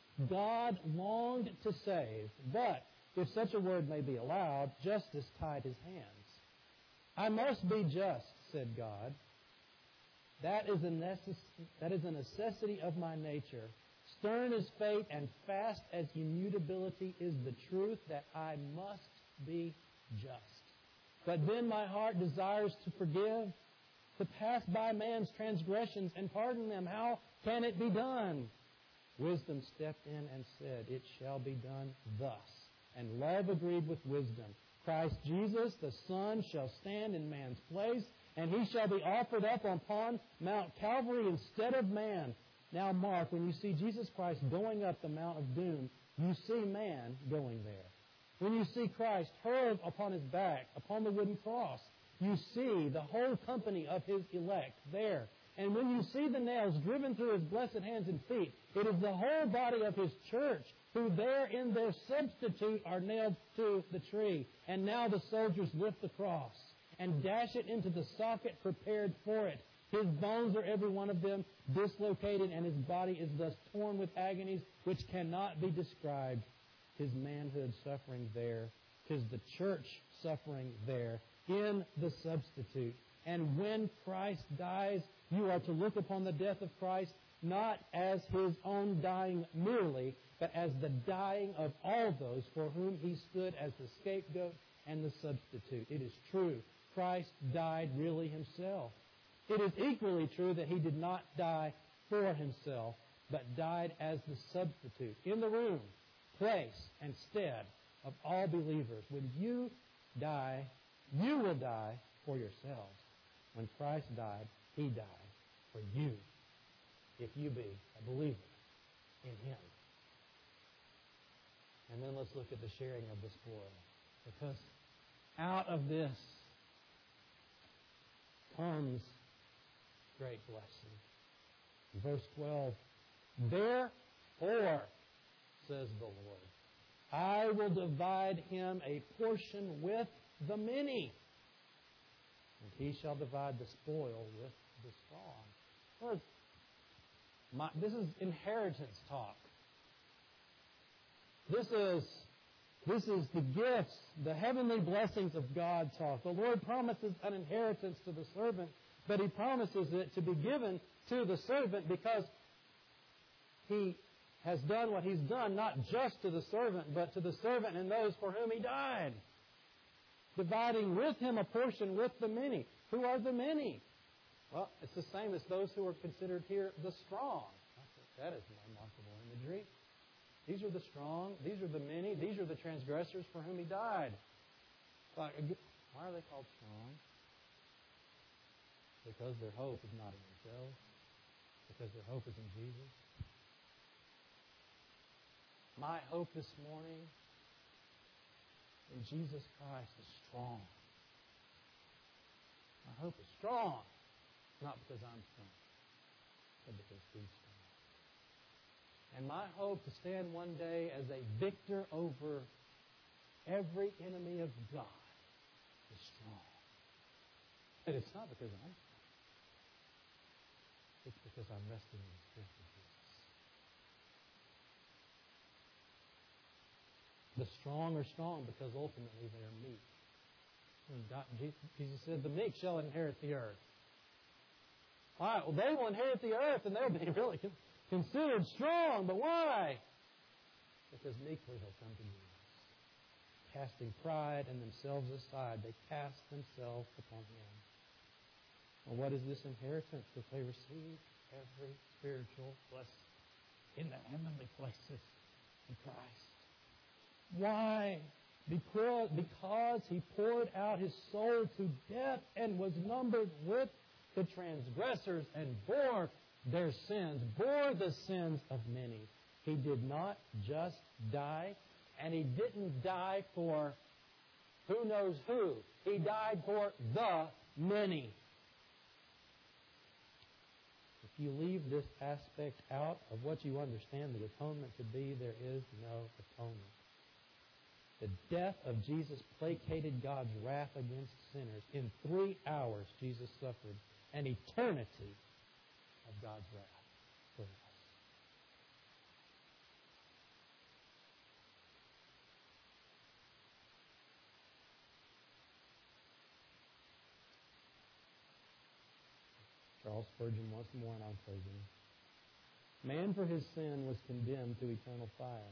God longed to save, but if such a word may be allowed, justice tied his hands. I must be just, said God. That is a necess- that is a necessity of my nature. Stern as fate and fast as immutability is the truth that I must be just. But then my heart desires to forgive, to pass by man's transgressions and pardon them. How can it be done? Wisdom stepped in and said, it shall be done thus. And love agreed with wisdom. Christ Jesus, the Son, shall stand in man's place, and he shall be offered up upon Mount Calvary instead of man. Now mark, when you see Jesus Christ going up the Mount of Doom, you see man going there. When you see Christ hurled upon his back, upon the wooden cross, you see the whole company of his elect there. And when you see the nails driven through his blessed hands and feet, it is the whole body of his church who there in their substitute are nailed to the tree. And now the soldiers lift the cross and dash it into the socket prepared for it. His bones are every one of them dislocated, and his body is thus torn with agonies which cannot be described. His manhood suffering there. 'Tis the church suffering there in the substitute. And when Christ dies, you are to look upon the death of Christ not as his own dying merely, but as the dying of all those for whom he stood as the scapegoat and the substitute. It is true, Christ died really himself. It is equally true that he did not die for himself, but died as the substitute in the room, place, and stead of all believers. When you die, you will die for yourselves. When Christ died, he died for you, if you be a believer in him. And then let's look at the sharing of the spoil. Because out of this, comes great blessing. Verse twelve, therefore, says the Lord, I will divide him a portion with the many, and he shall divide the spoil with the strong. Well, my, this is inheritance talk. This is, this is the gifts, the heavenly blessings of God talk. The Lord promises an inheritance to the servant, but He promises it to be given to the servant because He has done what He's done, not just to the servant, but to the servant and those for whom He died. Dividing with Him a portion with the many. Who are the many? Well, it's the same as those who are considered here the strong. That is remarkable imagery. These are the strong. These are the many. These are the transgressors for whom He died. Why are they called strong? Because their hope is not in themselves. Because their hope is in Jesus. My hope this morning in Jesus Christ is strong. My hope is strong. Not because I'm strong, but because He's strong. And my hope to stand one day as a victor over every enemy of God is strong. And it's not because I'm strong. It's because I'm resting in the strength of Jesus. The strong are strong because ultimately they are meek. Jesus said, the meek shall inherit the earth. All right, well, they will inherit the earth and they'll be really considered strong. But why? Because meekly they'll come to Jesus. Casting pride and themselves aside, they cast themselves upon Him. Well, what is this inheritance that they receive? Every spiritual blessing in the heavenly places in Christ. Why? Because, because He poured out His soul to death and was numbered with the transgressors and bore their sins, bore the sins of many. He did not just die, and He didn't die for who knows who. He died for the many. If you leave this aspect out of what you understand the atonement to be, there is no atonement. The death of Jesus placated God's wrath against sinners. In three hours, Jesus suffered an eternity of God's wrath for us. Charles Spurgeon once more, and I'm closing. Man for his sin was condemned to eternal fire.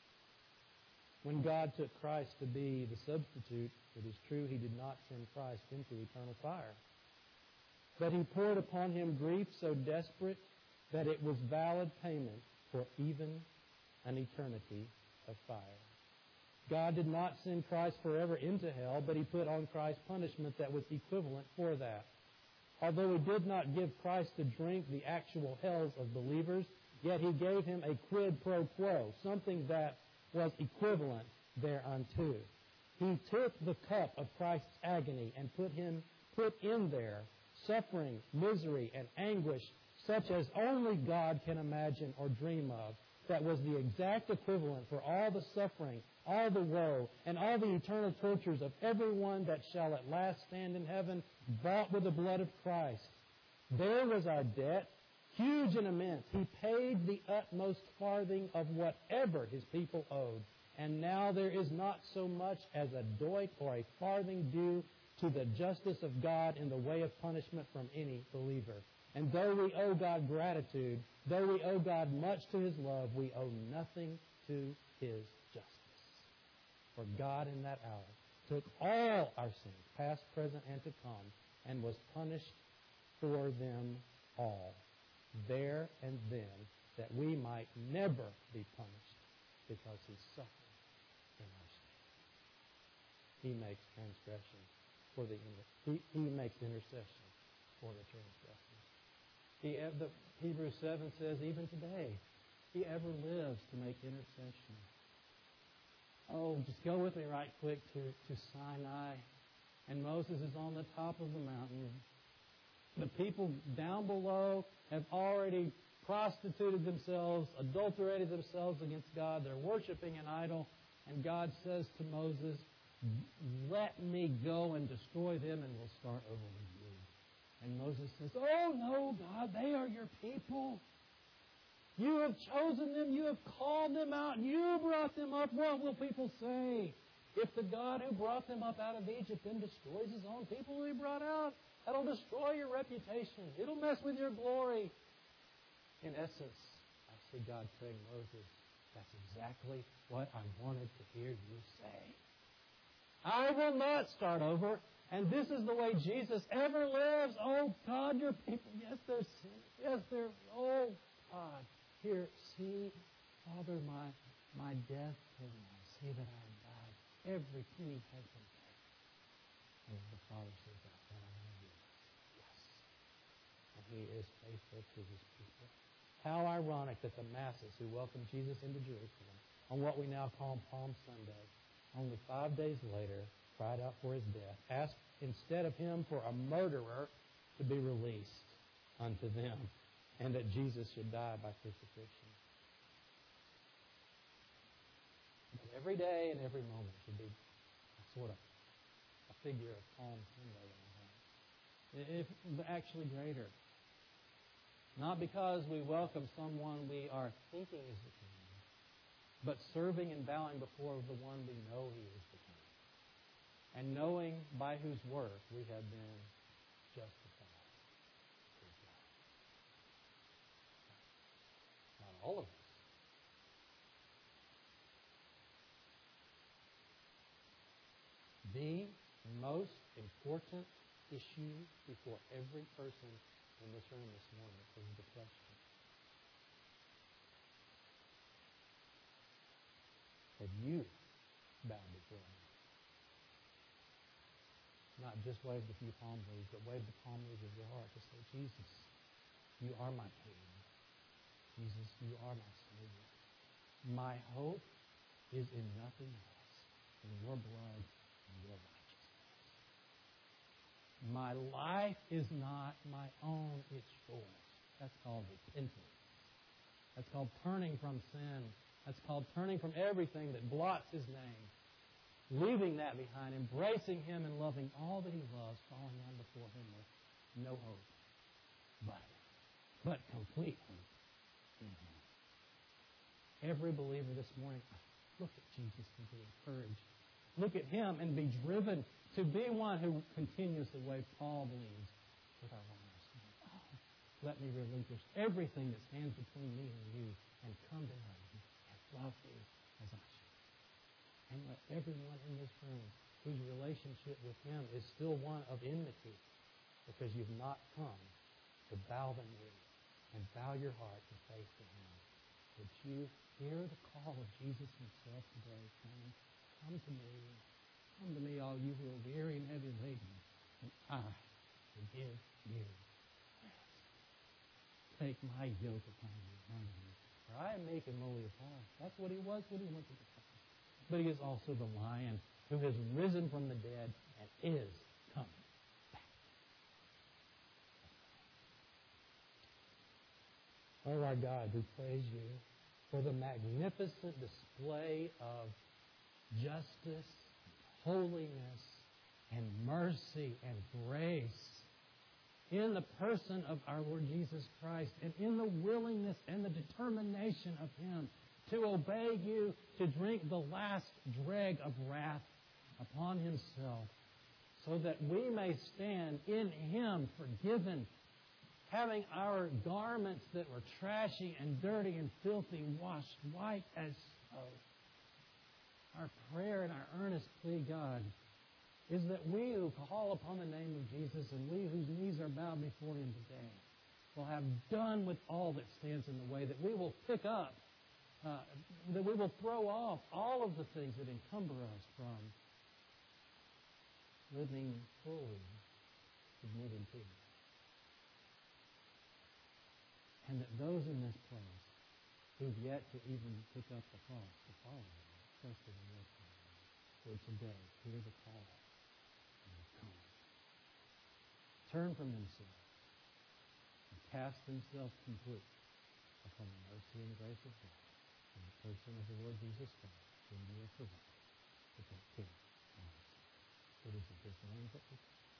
When God took Christ to be the substitute, it is true He did not send Christ into eternal fire. But He poured upon Him grief so desperate that it was valid payment for even an eternity of fire. God did not send Christ forever into hell, but He put on Christ punishment that was equivalent for that. Although He did not give Christ to drink the actual hells of believers, yet He gave Him a quid pro quo, something that was equivalent thereunto. He took the cup of Christ's agony and put him put in there suffering, misery, and anguish such as only God can imagine or dream of. That was the exact equivalent for all the suffering, all the woe, and all the eternal tortures of everyone that shall at last stand in heaven, bought with the blood of Christ. There was our debt, huge and immense. He paid the utmost farthing of whatever His people owed. And now there is not so much as a doit or a farthing due to the justice of God in the way of punishment from any believer. And though we owe God gratitude, though we owe God much to His love, we owe nothing to His justice. For God in that hour took all our sins, past, present, and to come, and was punished for them all. There and then, that we might never be punished because He suffered in our stead. He makes transgression for the he, he makes intercession for the transgressors. He, the Hebrews seven says, even today, He ever lives to make intercession. Oh, just go with me right quick to, to Sinai. And Moses is on the top of the mountain. The people down below have already prostituted themselves, adulterated themselves against God. They're worshiping an idol. And God says to Moses, let me go and destroy them and we'll start over with you. And Moses says, oh no, God, they are your people. You have chosen them. You have called them out. You brought them up. What will people say? If the God who brought them up out of Egypt then destroys His own people who He brought out, that'll destroy your reputation. It'll mess with your glory. In essence, I see God saying, Moses, that's exactly what I wanted to hear you say. I will not start over. And this is the way Jesus ever lives. Oh, God, your people, yes, they're sinners. Yes, they're, oh, God, here, see, Father, my my death, and I see that I have died. Every penny has been paid. And the Father says, that's what I want to do. Yes. And He is faithful to His people. How ironic that the masses who welcomed Jesus into Jerusalem on what we now call Palm Sunday, only five days later, cried out for His death, asked instead of Him for a murderer to be released unto them, and that Jesus should die by crucifixion. But every day and every moment should be a sort of a figure of Palm Sunday in our heart. If actually greater. Not because we welcome someone we are thinking is the King, but serving and bowing before the one we know He is the King. And knowing by whose work we have been justified. Not all of us. The most important issue before every person in this room this morning is the question: have you bowed before Him? Not just waved a few palm leaves, but waved the palm leaves of your heart to say, Jesus, you are my King. Jesus, you are my Savior. My hope is in nothing else than your blood and your righteousness. My life is not my own, it's yours. That's called repentance. That's called turning from sin. That's called turning from everything that blots His name. Leaving that behind, embracing Him and loving all that He loves, falling down before Him with no hope, but, but complete hope in Him. Every believer this morning, look at Jesus and be encouraged. Look at Him and be driven to be one who continuously wave palm leaves with our lives. Oh, let me relinquish everything that stands between me and you and come to know you and love you as I should. And let everyone in this room whose relationship with Him is still one of enmity because you've not come to bow the knee and bow your heart in faith to Him. Would you hear the call of Jesus Himself today, saying, come to me, come to me, all you who are weary and heavy laden, and I will give you rest. Take my yoke upon you, learn of me, for I am meek and lowly of heart. That's what He was when He went to the cross. But He is also the Lion who has risen from the dead and is coming back. Oh, our God, we praise You for the magnificent display of justice, holiness, and mercy and grace in the person of our Lord Jesus Christ and in the willingness and the determination of Him to obey You, to drink the last dreg of wrath upon Himself, so that we may stand in Him forgiven, having our garments that were trashy and dirty and filthy washed white as snow. Our prayer and our earnest plea, God, is that we who call upon the name of Jesus and we whose knees are bowed before Him today will have done with all that stands in the way, that we will pick up Uh, that we will throw off all of the things that encumber us from living fully submitted to You. And that those in this place who've yet to even pick up the cross to follow You, trusted in Your plan, would today hear the call and come. Turn from themselves cast themselves completely upon the mercy and grace of God in the person of the Lord Jesus Christ, whom you have provided to take care of us. It is in His name that we pray.